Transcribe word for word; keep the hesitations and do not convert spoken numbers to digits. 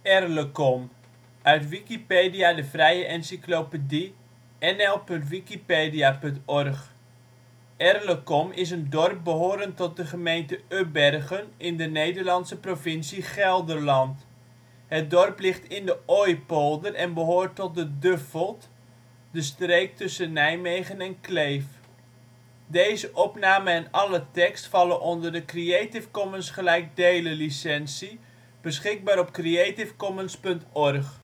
Erlecom, uit Wikipedia, de vrije encyclopedie. N L punt wikipedia punt org. Erlecom is een dorp behorend tot de gemeente Ubbergen in de Nederlandse provincie Gelderland. Het dorp ligt in de Ooijpolder en behoort tot de Duffelt, de streek tussen Nijmegen en Kleef. Plaatsen in de gemeente Ubbergen Dorpen: Bilthoven · De Bilt · Groenekan · Hollandsche Rading · Maartensdijk · Westbroek Gehuchten: Achterwetering · Achttienhoven · de Lucaswolde Deze opname en alle tekst vallen onder de Creative Commons gelijkdelen licentie. Beschikbaar op creative commons punt org